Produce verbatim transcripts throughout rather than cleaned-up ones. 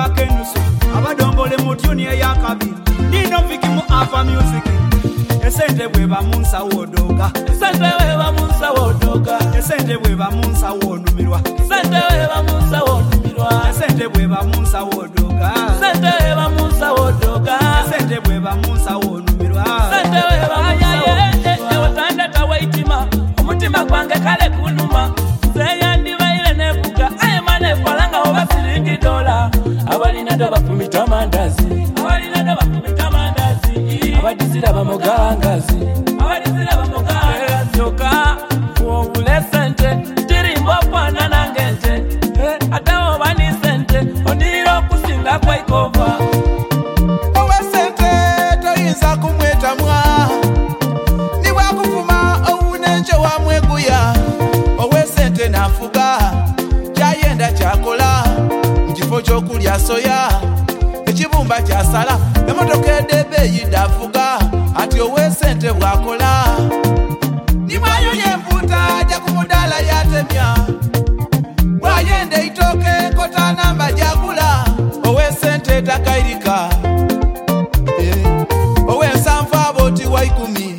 kenusu abadombole mu tune ya kabi nino viki mu Alpha Music esente bweba munsa wodoga Sente weba munsa wodoga esente bweba munsa wonumirwa Sente weba munsa wonumirwa esente bweba munsa wodoga Sente weba munsa wodoga esente bweba munsa wonumirwa Sente weba munsa wonumirwa Watanda kawaitima Umutima kwange kale kunuma Zeya ndivaile nebuka Aye mane falanga oba siringi dola Abalina doba kumita mandazi Abalina doba kumita mandazi Abadizira bamogangazi Abadizira bamogangazi Choka Uwule sente Tirimbo kwana nangente Atawo bani sente Oniro kusinga kwa ikova Owe sente toyinza kumweta mwa Niwa kufuma owunenje wa mweguya Owe sente nafuga Chayenda chakola Mchifo chokulya soya Echibumba chasala Emotoka edebe yidafuga Ati owe sente bwakola Nimayo yemputa jakumudala yatemya Bwayende itoke kota namba jagula Owe sente takairika eh. Owe nsanfa boti waikumi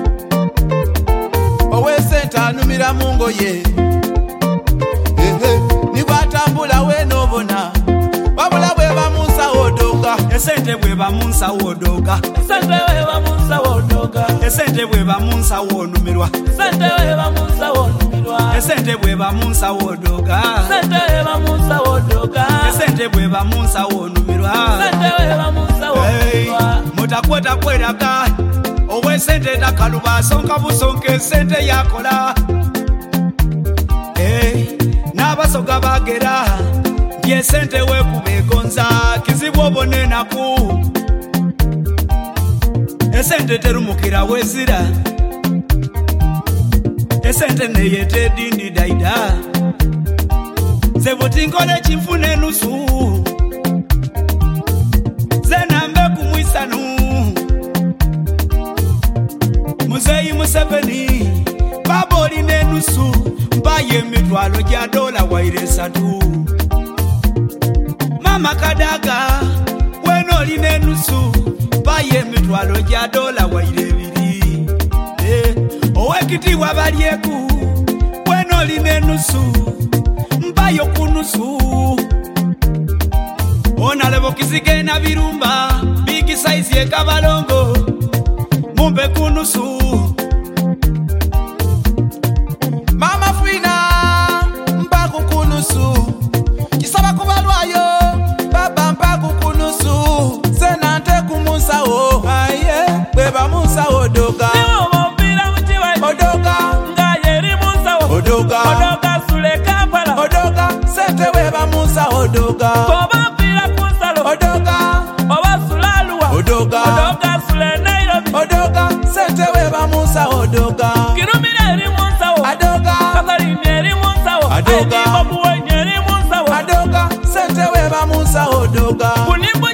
Owe sente anumira mungo ye eh, eh. Nibwatambula we nobona Wabula bweba munsa wodoga esente bweba munsa wodoga Sente weba munsa wodoga esente bweba munsa wonumirwa Sente weba munsa wonumirwa esente bweba munsa wodoga Sente weba munsa wodoga esente bweba munsa wonumirwa Sente weba munsa wonumirwa mutakweta kweraga owe sente takaluba sonka busonke sente yakola hey, n'abasoga bagera bye sente wekubegonza kizibu obone naku esente terumukira wezira esente neyete dini daida zebuti nkole chifune nusu zenambe kumwisanu Muzeyi Museveni baboli nenusu mbaye mitwalo ja dola waire satu Mama Kadaga wenoli nenusu mbaye mitwalo ja dola waire biri eh owekiti wabalieku wenoli nenusu mbayo kunusu Ona lebo kizike na birumba bigi size ye kabalongo mumbe kunusu Mama Fina mbaku kunusu Kisaba kubalwayo baba mbaku kunusu Senante kumunsa o aye beba munsa odoga Niwo mbira mchiwa Odoga Nga yeri munsa o Odoga Odoga sule kapala Odoga sente weba munsa odoga Koba mbira kunsalo Odoga Oba sulaluwa Odoga Odoga sule Nairobi Odoga sente weba munsa odoga Kirumira eri munsa o Adoga Kasarini eri munsa o Adoga Aidi mabuwe nyeri munsa o Adoga sente weba munsa odoga Kunimbu